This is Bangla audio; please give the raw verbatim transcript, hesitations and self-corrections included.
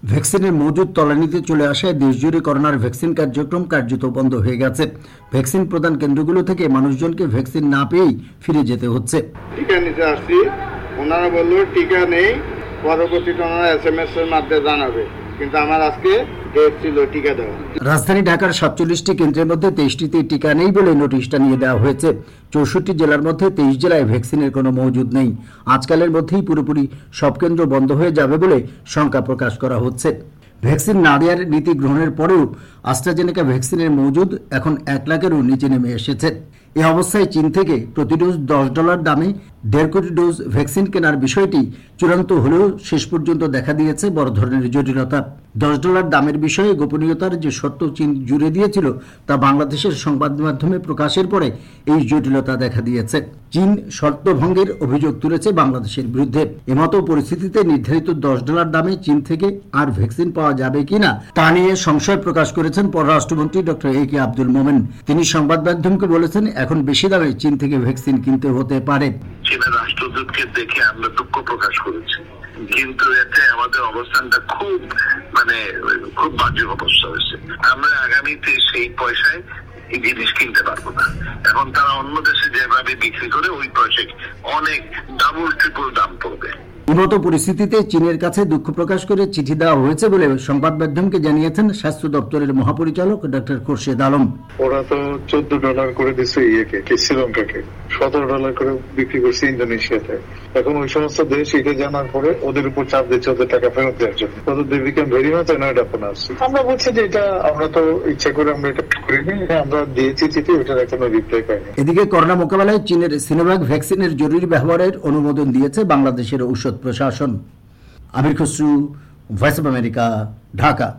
ভ্যাকসিনের মজুদ তলানিতে চলে আসায় দেশজুড়ে করোনার ভ্যাকসিন কার্যক্রম কার্যত বন্ধ হয়ে গেছে। ভ্যাকসিন প্রদান কেন্দ্রগুলো থেকে মানুষজনকে ভ্যাকসিন না পেয়েই ফিরে যেতে হচ্ছে। টিকা নিতে আসছি, ওনারা বললো টিকা নেই, পরবর্তীতে ওনারা এস এম এস এর মাধ্যমে জানাবে, কিন্তু আমার আজকে ডেট ছিল টিকা দেওয়া। রাজধানী ঢাকার সাতচল্লিশটি কেন্দ্রের মধ্যে তেইশটিতে টিকা নেই বলে নোটিশটা নিয়ে দেওয়া হয়েছে। চৌষট্টি জেলার মধ্যে তেইশ জেলায় ভ্যাকসিনের কোনো মজুদ নেই। আজকালের মধ্যেই পুরোপুরি সব কেন্দ্র বন্ধ হয়ে যাবে বলে শঙ্কা প্রকাশ করা হচ্ছে। ভ্যাকসিন না দেওয়ার নীতি গ্রহণের পরেও অ্যাস্ট্রাজেনেকা ভ্যাকসিনের মজুদ এখন এক লাখেরও নিচে নেমে এসেছে। এ অবস্থায় চীন থেকে প্রতি ডোজ দশ ডলার দামে দেড় কোটি ডোজ ভ্যাকসিন কেনার বিষয়টি চূড়ান্ত হলেও শেষ পর্যন্ত দেখা দিয়েছে বড় ধরনের জটিলতা। দশ ডলার দামের বিষয়ে গোপনীয়তার যে সত্য চীন জুড়ে দিয়েছিল তা বাংলাদেশের সংবাদ মাধ্যমে প্রকাশের পরে এই জটিলতা দেখা দিয়েছে। চীন শর্ত ভঙ্গের অভিযোগ তুলেছে বাংলাদেশের বিরুদ্ধে। এমতো পরিস্থিতিতে নির্ধারিত দশ ডলার দামে চীন থেকে আর ভ্যাকসিন পাওয়া যাবে কিনা তা নিয়ে সংশয় প্রকাশ করেছেন পররাষ্ট্রমন্ত্রী ডক্টর এ কে আব্দুল মোমেন। তিনি সংবাদ মাধ্যমকে বলেছেন, এখন বেশি দামে চীন থেকে ভ্যাকসিন কিনতে হতে পারে। চীনের রাষ্ট্রদূতকে দেখে আমরা দুঃখ প্রকাশ করেছি, কিন্তু এতে আমাদের অবস্থানটা খুব মানে খুব বাজে অবস্থা হয়েছে। আমরা আগামীতে সেই পয়সায় এই জিনিস কিনতে পারবো না। এখন তারা অন্য দেশে যেভাবে বিক্রি করে ওই পয়সায় অনেক ডাবল ট্রিপল দাম পড়বে। উন্নত পরিস্থিতিতে চীনের কাছে দুঃখ প্রকাশ করে চিঠি দেওয়া হয়েছে বলে সংবাদ মাধ্যমকে জানিয়েছেন স্বাস্থ্য দপ্তরের মহাপরিচালক ডক্টর খোরশেদ আলম। ওরা তো চোদ্দ ডলার করে দিচ্ছে ইয়েকে শ্রীলঙ্কাকে, সতেরো ডলার করে বিক্রি করছে ইন্দোনেশিয়াতে। এখন ওই সমস্ত দেশ এটা জানার পরে ওদের উপর চাপ দিচ্ছে ওদের টাকা ফেরত দেওয়ার জন্য। ওদের বিকাম ভেরি মাচ অ্যানয়েড আপন আসছে। আমরা বলছি যে এটা আমরা তো ইচ্ছা করে আমরা এটা করিনি, আমরা দিয়েছি চিঠি, ওটার এখনো রিপ্লাই পাইনি। এদিকে করোনা মোকাবেলায় চীনের সিনোভ্যাক ভ্যাকসিনের জরুরি ব্যবহারের অনুমোদন দিয়েছে বাংলাদেশের ঔষধ প্রশাসন। Amir Khasru, Voice of America, Dhaka.